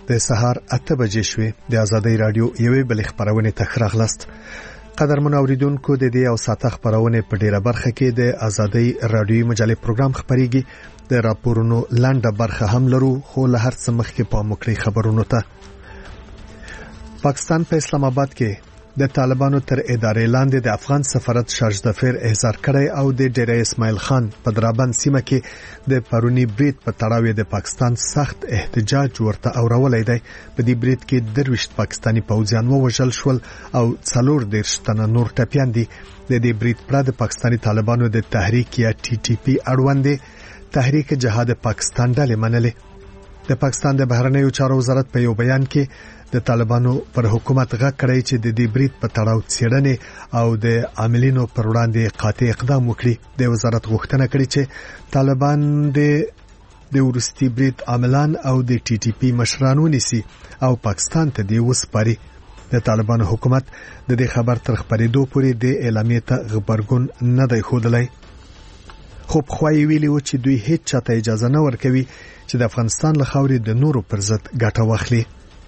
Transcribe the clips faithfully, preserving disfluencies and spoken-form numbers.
د سهار اته بجې شوې د آزادۍ رادیو یوې بل خبرونه تخراغلست. قدرمن اوریدونکو د دې او ساته خبرونه په ډیره برخه کې د آزادۍ رادیو مجلې پروګرام خبريږي. د راپورونو لاندې برخه هم لرو، خو له هر څه مخکې په مکري خبرونو ته. پاکستان په اسلام آباد کې د طالبانو تر ادارې لاندې د افغان سفارت شارج دفیر احضار کړی او د ډیره اسماعیل خان په درابند سیمه کې د پرونی بریټ په تړاو د پاکستان سخت احتجاج ورته اورولای دی. په دې بریټ کې درويشت پاکستانی پوځیان ووژل شول او څلور دیرش تنه نور ټپيان دي. د دې بریټ پر د پاکستانی طالبانو د تحریک یا ټي ټي پی اړوند تحریک جهاد پاکستان ډلې منلې. د پاکستان د بهرنیو چارو وزارت په یو بیان کې د طالبانو پر حکومت غږ کړی چې د دې بریټ په تړاو څېړنې او د عاملینو پر وړاندې قاطع اقدام وکړي. د وزارت غوښتنه کړې چې طالبان د د ورستي بریټ عاملان او د ټي ټي پی مشران ونیسي او پاکستان ته دی وسپاري. د طالبانو حکومت د دې خبر تر خبرېدو پورې د اعلامیې ته خبرګون نه دی ښودلی، خو په خوای ویلي و چې دوی هیڅ چاته اجازه نه ورکوي چې د افغانستان له خاورې د نورو پر ضد ګټه واخلي.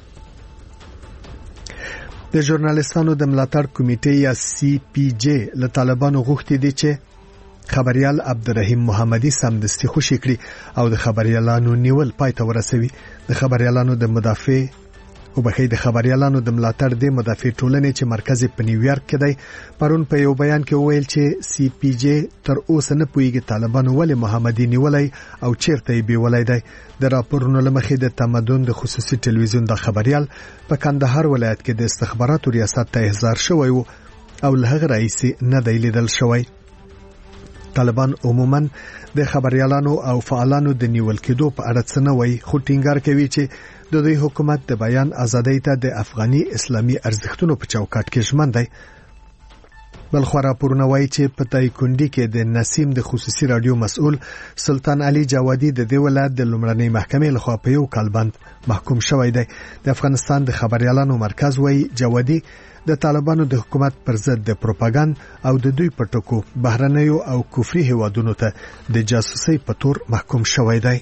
د ژورنالیستانو د ملاتړ کمیټې یا سی پی جی له طالبانو غوښتي دي چې خبريال عبدالرحیم محمدي سمدستي خوشي کړي او د خبريالانو نیول پای ته ورسوي. د خبريالانو د مدافع او بخې د خبريالانو د ملاتړ د مدافع ټولنې چې مرکز په نیویارک کې دی پرون په یو بیان کې وویل چې سی پی جی تر اوسه نه پوهیږي طالبانو ولې محمدي نیولای او چیرته یې بیولای دی. د راپورونو لمخې د تمدن د خصوصي ټلویزیون د خبريال په کندهار ولایت کې د استخباراتو ریاست ته احضار شوی و او له هغه رئیس نه دی لیدل شوی. طالبان عموما د خبريالانو او فعالانو د نیول کېدو په اړه څه نه وایي، خو ټینګار کوي چې د دوی حکومت د بیان ازادۍ ته د افغاني اسلامي ارزښتونو په چوکاټ کې ژمن دی. بل خو راپورونه وایي چې په تایکوندي کې د نسیم د خصوصي رادیو مسؤل سلطان علي جوادي د دې ولایت د لومړنۍ محکمې لخوا په یو کال بند محکوم شوی دی. د افغانستان د خبريالانو مرکز وایي جوادي د طالبانو د حکومت پر ضد د پروپاګاند او د دوی په ټکو بهرنیو او کفري هیوادونو ته د جاسوسۍ په تور محکوم شوی دی.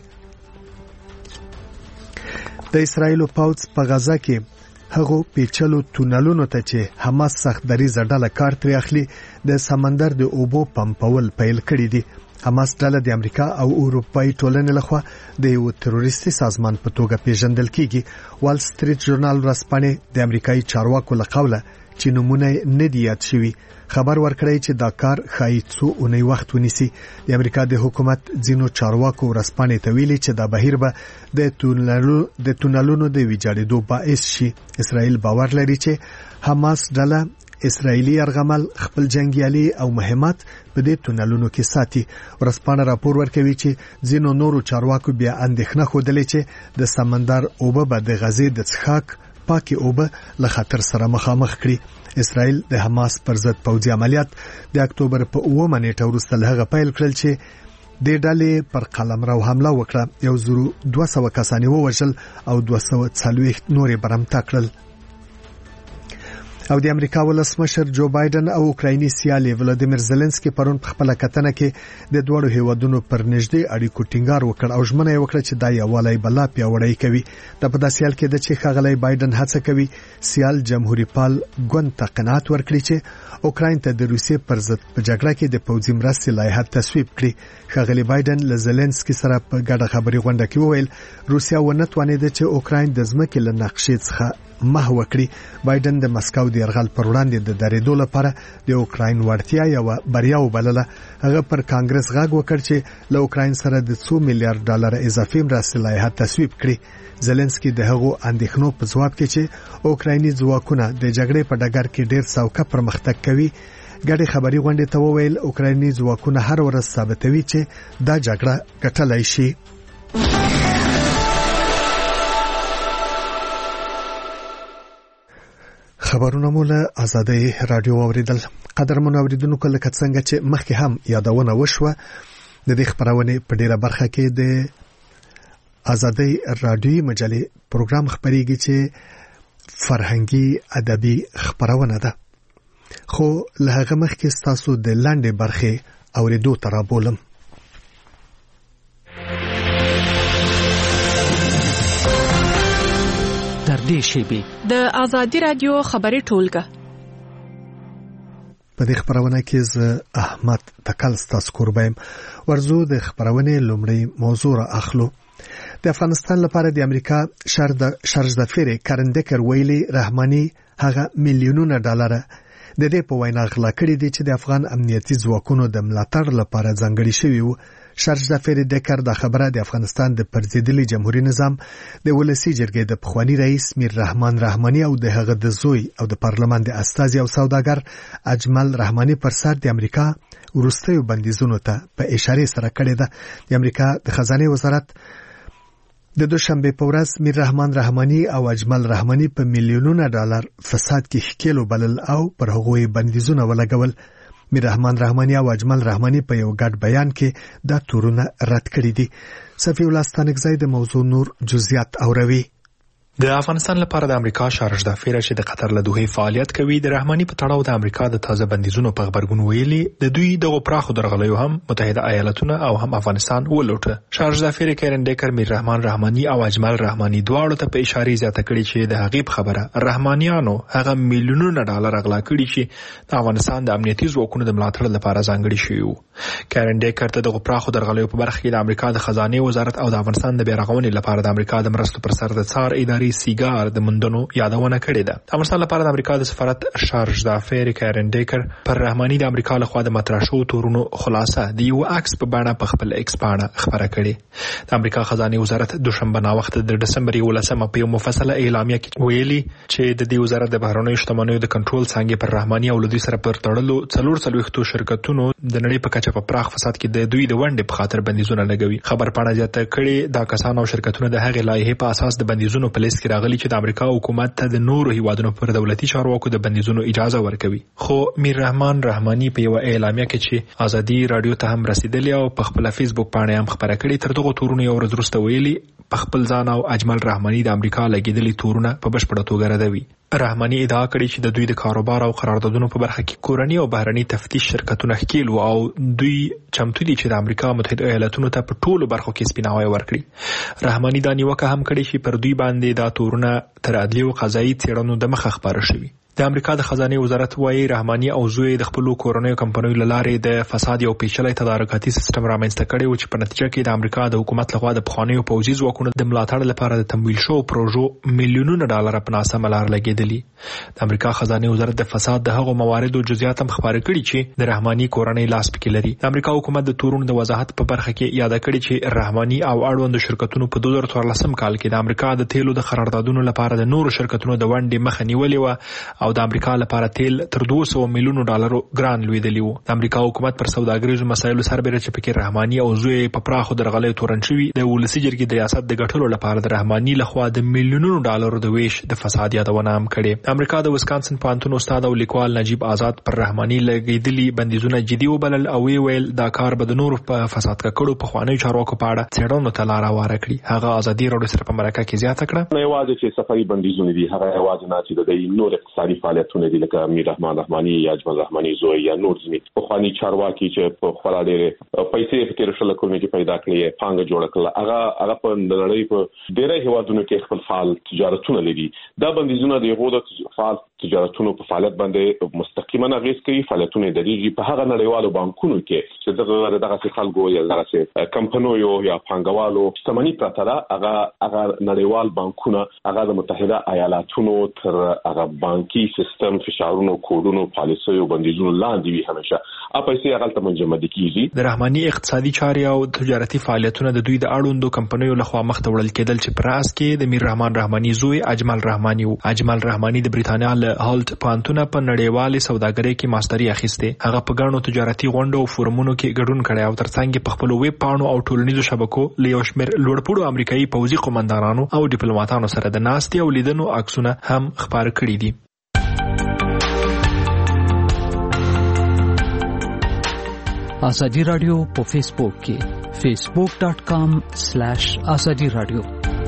د اسرایل پوځ په غزا کې هغه پیچلو تونلونو ته چې حماس سخت دریزه ډله کار ترې اخلي د سمندر د اوبو پمپول پیل کړی دي. حماس ډله د امریکا او اروپאי ټولنې لخوا د یو تروریستي سازمان په توګه پیژندل کیږي. وال سټریټ ژورنال ورځپاڼې د امریکایي چارواکو له قوله چې نمونه نه دی یاد شوی خبر ورکړی چې دا کار خای څو اونۍ وخت ونیسي. د امریکا د حکومت ځینو چارواکو ورځپاڼې ته ویلي چې دا بهیر به د تونلونو د تونلونو د ویجاړېدو باعث شي. اسرائیل باور لري چې حماس ډله اسرائیلی ارغمل خپل جنگیالي او مهمات په دې تونلونو کې ساتي. ورځپاڼه راپور ورکوي چې ځینو نورو چارواکو بیا اندېښنه خوده چې د سمندر اوبه به د غزې د څښاک پاکي اوبه له خطر سره مخامخ کړي. اسرائیل د حماس پر ضد پوځي عملیات د اکتوبر په اوومه نیټه وروسته له هغه پیل کړل چې د ډلې پر قلمرو حمله وکړه. یو زرو دوه سوه کسان ووژل او دوه سوه څلوېښت نورې برمته کړل. او د امریکا ولسمشر جو بایدن او اوکرایني سیالي ولادیمیر زيلنسکي پرون په خپل کتنه کې د دوړو هیوادونو پر نږدې اړیکو ټینګار وکړ او ژمنه یې وکړه چې دا یووالی بلا پیاوړی کوي. د په داسې حال کې د چې ښاغلی بایدن هڅه کوي سیال جمهوریت پال ګوند ته قناعت ورکړي چې اوکراین ته د روسیې پر ضد په جګړه کې د پوځي مرستې لایحه تصویب کړي. ښاغلی بایدن له زيلنسکي سره په ګډه خبري غونډه کې وویل روسیا ونه توانېده چې اوکراین د ځمکې له نقشې څخه محو کړي. بایدن د مسکو د یرغل پر وړاندې د درېدو لپاره د اوکراین وړتیا یو بریا وبلله. هغه پر کانګرس غږ وکړ چې له اوکراین سره د څو میلیارډ ډالر اضافي مرستې لایحه تصویب کړي. زيلنسکي د هغو اندېښنو په ځواب کې چې اوکرایني ځواکونه د جګړې په ډګر کې ډېر سوکه پرمختګ کوي ګډي خبري غونډې ته وویل اوکرایني ځواکونه هر ورځ ثابتوي چې دا جګړه ګټلای شي. خبرونه مو له آزادۍ رادیو اوریدل. قدرمن اوریدونکو لکه څنګه چې مخکې هم یادونه وشوه د دې خبرونه په ډیره برخه کې د آزادۍ رادیو مجلې پروګرام خبريږي چې فرهنګي ادبي خبرونه ده. خو له هغه مخکې تاسو د لاندې برخه اوریدو ترابولم. نږدې شیبې د آزادي رادیو خبري ټولګه. په دې خبرونه کې ز احمد تکل ستاسو قربایم ورزو د خبرونه لومړی موضوع را اخلو. د افغانستان لپاره د امریکا شرد شارج د فری کارندکر ویلي رحماني هغه میلیونونه ډالر د دې په وینا غلا کړی دي چې د افغان امنیتي ځواکونو د ملاتړ لپاره ځانګړي شوی وو. شارج د فری دکر د خبره د افغانستان د پرزیدلي جمهوریت نظام د ولسی جرګې د پخوانی رئیس میر رحمان رحماني او د هغه د زوی او د پارلمان د استازي او سوداګر اجمل رحماني پر سر د امریکا ورستیو بندیزونو ته په اشاره سره کړی ده. د امریکا د خزانه وزارت د دوشنبه په ورځ میر رحمان رحماني او اجمل رحماني په میلیونونو ډالر فساد کې ښکېلو بلل او پر هغوی بندیزونه ولګول. میر رحمان رحماني او اجمل رحماني په یو ګډ بیان کې دا تورونه رد کړی دي. صفی الله ستانکزی د موضوع نور جزئیات اوروي. د افغانستان لپاره د امریکا شارج د فیر چې د قطر له دوه فعالیت کوي د رحماني په تړاو د امریکا د تازه بندیزونو په خبرګون ویلي د دوی دغه پراخو درغلیو هم متحده ایالاتونه او هم افغانستان ولوټه. شارج د فیر کارندکر میر رحمان رحماني او اجمل رحماني دواړو ته په اشاره زیاته کړې چې د هغې خبره رحمانیانو هغه میلیونونه ډالر غلا کړي چې د افغانستان د امنیتي ځواکونو د ملاتړ لپاره ځانګړي شوی وو. کارندکر ته دغه پراخو درغلیو په برخه کې د امریکا د خزانه وزارت او د افغانستان د بیرغونې لپاره د امریکا د مرستو پر سر د څار ادارې سیګار د مندونو یادونه کړې ده. افغانستان لپاره د امریکا د سفارت شارج د افیر کارندکر پر رحماني د امریکا لخوا د مطرح شو تورونو خلاصه د یو عکس په بڼه په خپل ایکس باندې خبره کړې. د امریکا خزانه وزارت دوشنبه نا وخت د ډسمبر یولسمه په یو مفصله اعلامیه کې ویلي چې د دې وزارت د بهرنیو شتمنیو د کنټرول څنګه پر رحماني او لدی سره پر تړلو څلور څلويختو شرکتونو د نړۍ په کچه په پراخ فساد کې د دوی د ونډې په خاطر بندیزونه لګوي. خبر پاڼه زیاته کړې دا کسان او شرکتونه د هغې لایحې په اساس د بندیزونو په لیست کې راغلي چې د امریکا حکومت ته د نورو هیوادونو پر دولتي چارواکو د بندیزونو اجازه ورکوي. خو میر رحمان رحماني په یو اعلامیه کې چې آزادي رادیو ته هم رسیدلی او په خپل فیسبوک باندې هم خبره کړې تر دغه تورونو یو ورځ وروسته ویلي په خپل ځان او اجمل رحماني د امریکا لګیدلي تورونه په بشپړه توګه ردوي. رحماني ادعا کړې چې د دوی د کاروبار او قراردادونو په برخه کې کورنی او بهرني تفتیش شرکتونه ښکیل او دوی چمتو دي چې د امریکا متحده ایالاتونو ته په ټولو برخو کې سپیناوی ورکړي. رحماني دا نیوکه هم کړې چې پر دوی باندې دا تورونه تر عدلي او قضایي څېړنو د مخه خبره شوي. د امریکا د خزانه وزارت وايي رحماني او زوی د خپل کورنیو کمپنیو لاره د فساد او پیچلي تدارکاتي سیستم رامنځته کړي او چې په نتیجه کې د امریکا د حکومت لخوا د پخوانیو پوځي ځواکونو د ملاتړ لپاره د تمویل شو پروژو میلیونونه ډالر په ناسمه لار لګیدلي. د امریکا خزانه وزارت د فساد د هغو مواردو جزئیات هم خبرې کړي چې د رحماني کورنۍ لاس پکې لري. د امریکا حکومت د تورونو د وضاحت په برخه کې یاد کړي چې رحماني او اړوند شرکتونو په دوه زره څوارلسم کال کې د امریکا د تیلو د قراردادونو لپاره د نورو شرکتونو د ونډې مخه نیولې و او د امریکا لپاره تیل تر دوه سوه میلیونو ډالرو ګران لویدلی وو. د امریکا حکومت پر سوداګریزو مسایلو سربېره چې پکې رحماني او زوی په پراخو درغلیو تورن شوي د ولسی جرګې د ریاست د ګټلو لپاره د رحماني لخوا د میلیونونو ډالرو د ویش د فساد یادونه هم کړې. د امریکا د وسکانسن پوهنتون استاد او لیکوال نجیب آزاد پر رحماني لګیدلي بندیزونه جدي وبلل او ویل دا کار به د نورو په فساد کړو په خواني چارواکو په اړه څېړنو ته لار هواره کړي. هغه آزادي راډیو سره په مرکه کې زیاته کړه. نه یوازې چې سفري بندیزونه دي هغه یوازې نه چې د نور اقتصادي فعالیتونه دي لکه میر رحمان رحماني یا اجمل رحماني زوی یا نور ځنی په خواني چارواکي چې په خپل ډېر پیسې فکر شل کوي چې پیدا کړي پانګه جوړ کړه هغه هغه په نړۍ په ډېرې هیوادونو کې خپل فعال تجارتونه لري. دا بندیزونه د یو د فعال تجارتونو په فعالیت باندې مستقیما اغیز کوي. فعالیتونه د ریږي په هغه نړیوالو بانکونو کې چې دغه دغه خلکو یا دغه کمپنیو یا پانګوالو شتمنۍ پرته ده هغه هغه نړیوال بانکونه هغه د متحده ایالاتونو تر هغه بانکي سیستم فشارونو کوډونو پالیسیو بندیزونو لاندې وي همیشه اپیسي هغه ته منجمد کیږي. د رحماني اقتصادي چارې او تجارتي فعالیتونه د دوی د اړوندو کمپنیو لخوا مخته وړل کېدل چې پر اس کې د میر رحمان رحماني زوی اجمل رحماني او اجمل رحماني د بریتانیا له هالت پوهنتون په نړیوالې سوداګرۍ کې ماستري اخیسته. هغه په ګڼو تجارتي غونډو او فورمونو کې ګډون کړی او ترڅنګ په خپل ویب پاڼو او ټولنیزو شبکو له یو شمېر لوړپوړو امریکایي پوځي قومندانانو او ډیپلوماټانو سره د ناستې او لیدنو عکسونه هم خبر کړي دي. آزادی رادیو په فیسبوک کې facebook dot com slash azadi radio.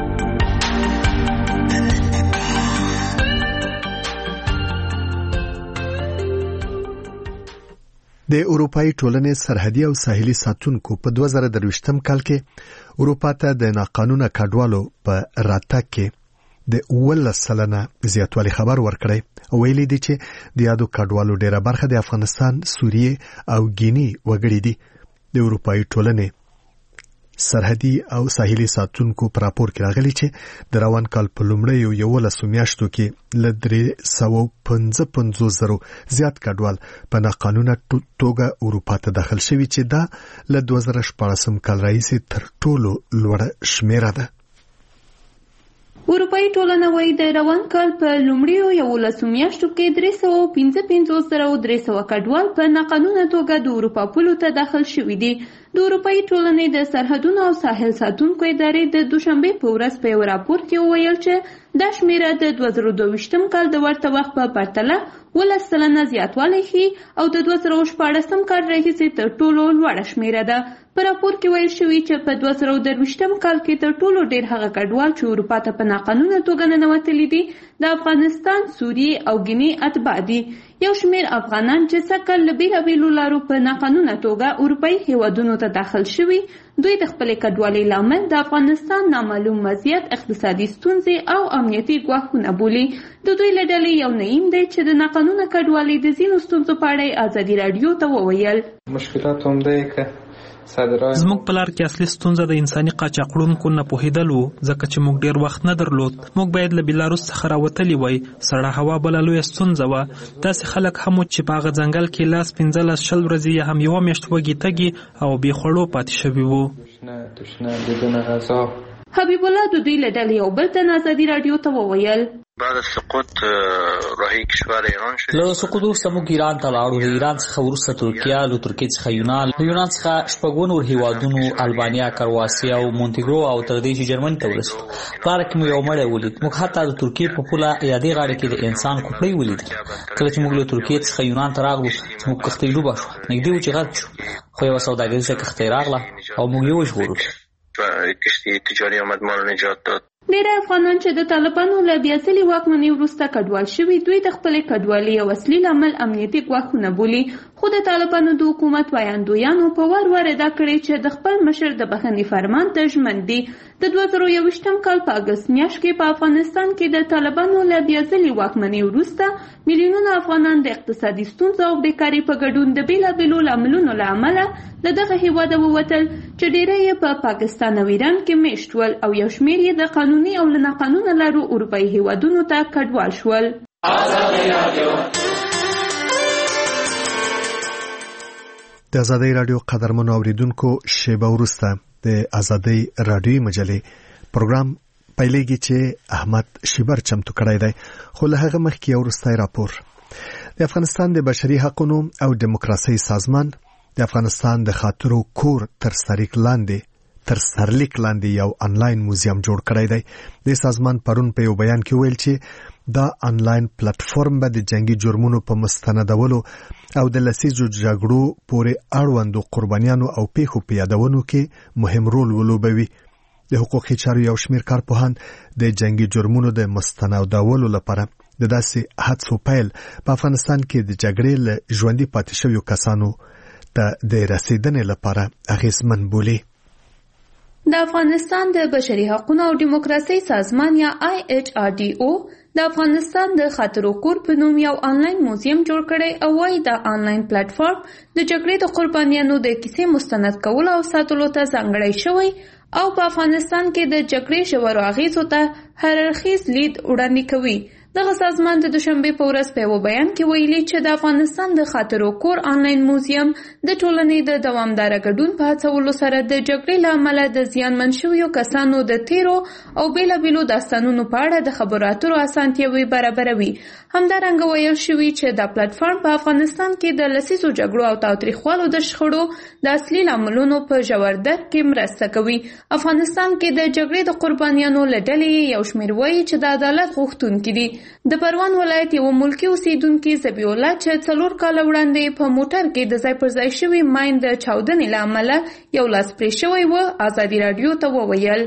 د اروپאי ټولنې سرحدي او ساحلي ساتونکو په دوه زره درویشتم کال کې اروپا ته د ناقانونه کډوالو په راتګ کې د ولس سلنه زیاتوالی خبر ورکړی او ویلي دي چې د یادو کډوالو ډیره برخه د افغانستان، سوریه او ګینی وګړي دي. د اروپאי ټولنې سرحدي او ساحلي ساتونکو پر راپور کې راغلي چې د روان کال په لومړیو یولسو میاشتو کې له درې سوه پنځه پنځوس زرو زیات کډوال په ناقانونه توګه اروپا ته داخل شوي چې دا له دوه زره شپاړسم کال راهیسې تر ټولو لوړه شمیره ده. اروپאי ټولنه وايي د روان کال په لومړیو یولسو میاشتو کې درې سوه پنځه پنځوس زره او درې سوه کډوال په ناقانونه توګه د اروپا پولو ته داخل شوي دي. د اروپאי ټولنې د سرحدونو او ساحل ساتونکو ادارې د دوشنبه په ورځ په یو راپور کې وویل چې دا شمیره د دوه زره دوه ویشتم کال د ورته وخت په پرتله ولس سلنه زیاتوالی ښیي او د دوه زره شپاړسم کال راهیسې تر ټولو لوړه شمیره ده. په راپور کې ویل شوي چې په دوه زره درویشتم کال کې تر ټولو ډیر هغه کډوال چې اروپا ته په ناقانونه توګه ننوتلي دي د افغانستان، سوریه او ګینی اتباع دي. یو شمیر افغانان چې سکل له بیلابیلو لارو په ناقانونه توګه اروپאי هیوادونو ته داخل شوي، دوی د خپلې کډوالۍ لامل د افغانستان نامعلوم وضعیت، اقتصادي ستونزې او امنیتي ګواښونه بولي. د دوی له ډلې یو نعیم دی چې د ناقانونه کډوالۍ د ځینو ستونزو په اړه ازادي راډیو ته وویل. مشکلات هم دی که زموږ په لار کې اصلي ستونزه د انساني قاچاقړونکو نه پوهېدل و، ځکه چې موږ ډېر وخت نه درلود. موږ باید له بیلاروس څخه راوتلي وای. سړه هوا بله لویه ستونزه وه. داسې خلک هم چې په هغه ځنګل کې لاس پنځلس شل ورځې یا هم یوه میاشت وږي تږي او بې خوړو پاتې شوي وو. حبیب الله د دوی له ډلې یو بل تن ازادي راډیو ته وویل. بعد از سقوط راهی کشور ایران شد. له سقوط وروسته موږ ایران ته لاړو. له ایران څخه وروسته ترکیه، له ترکیې څخه یونان، له یونان څخه شپږ نور هیوادونو البانیا، کرواسیا او مونټیګرو او تر دې چې جرمني ته ورسېدو. په لاره کې مو یو مړی ولید. موږ حتی د ترکیې په پوله یا دې غاړه کې د انسان کوپړۍ ولیدل. کله چې موږ له ترکیې څخه یونان ته راغلو، زموږ کښتۍ ډوبه شوه. نږدې وو چې غرق شو، خو یوه سوداګریزه کښتۍ راغله او موږ یې وژغورلو. کشتی تجاری آمد ما رو نجات داد. ډېر افغانان چې د طالبانو له بیاځلې واکمنۍ وروسته کډوال شوي، دوی د خپلې کډوالۍ یو اصلي لامل امنیتي ګواښونه بولي. خو د طالبانو د حکومت وایندویانو په وار وار ادعا کړې چې د خپل مشر د بخښنې فرمان ته ژمن دي. د دوه زره یوویشتم کال په اګست میاشت کې په افغانستان کې د طالبانو له بیاځلې واکمنۍ وروسته میلیونونه افغانان د اقتصادي ستونزو او بیکارۍ په ګډون د بیلابیلو لاملونو له امله له دغه هېواده ووتل، چې ډېری یې په پاکستان او ایران کې میشت ول او یو شمېر یې د قانوني او له ناقانونه لارو اروپאי هېوادونو ته کډوال شول. د ازادۍ راډیو قدرمنو اوریدونکو، شیبه وروسته د ازادۍ راډیوي مجلې پروګرام پیلېږي چې احمد شیبر چمتو کړی دی. خو له هغه مخکې یو وروستی راپور. د افغانستان د بشري حقوقو او دیموکراسۍ سازمان د افغانستان د خاطرو کور تر سرلیک لاندې تر سرلیک لاندې یو انلاین موزیم جوړ کړی دی. د سازمان پرون په یو بیان کې ویل چې دا انلاین پلیټفارم به د جنگي جرمونو په مستندولو او د لسیزو جګړو پورې اړوندو قربانیانو او پیښو په یادونو کې مهم رول ولوبوي. د حقوقي چارو یو شمېر کارپوهان د جنگي جرمونو د مستندولو لپاره د داسې هڅو پیل په افغانستان کې د جګړې له ژوندي پاتې شویو کسانو ته د رسیدنې لپاره اغېزمن بولي. د افغانستان د بشري حقوقو او دیموکراسۍ سازمان یا آی ایچ آر ډي او د افغانستان د خاطرو کور په نوم یو انلاین موزیم جوړ کړی او وايي دا انلاین پلیټفارم د جګړې د قربانیانو د کیسې مستند کولو او ساتلو ته ځانګړی شوی او په افغانستان کې د جګړې ژورو اغېزو ته هر اړخیز لید وړاندې کوي. دغه سازمان د دوشنبه په ورځ په یو بیان کې ویلي چې د افغانستان د خاطرو کور انلاین موزیم د ټولنې د دوامداره ګډون په هڅولو سره د جګړې له امله د زیانمن شویو کسانو د تیرو او بیلابیلو داستانونو په اړه د خبرو اترو اسانتیاوې برابروي. همدارنګه ویل شوي چې دا پلیټفارم په افغانستان کې د لسیزو جګړو او تاوتریخوالو د شخړو د اصلي لاملونو په ژور درک کې مرسته کوي. افغانستان کې د جګړې د قربانیانو له ډلې یو شمېر وایي چې د عدالت غوښتونکي دي. د پروان ولایت یو ملکی اوسیدونکي ذبیح الله چې څلور کاله وړاندې په موټر کې د ځای پر ځای شوي ماین د چاودنې له امله یو لاس پرې شوی و ازادي راډیو ته وویل.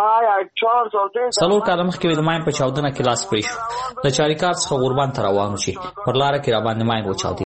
څلور کاله مخکې د ماین په چاودنه کې لاس پرې شو. له چاریکار څخه غوربند ته روان و چې پر لاره کې راباندې ماین وچاودېد.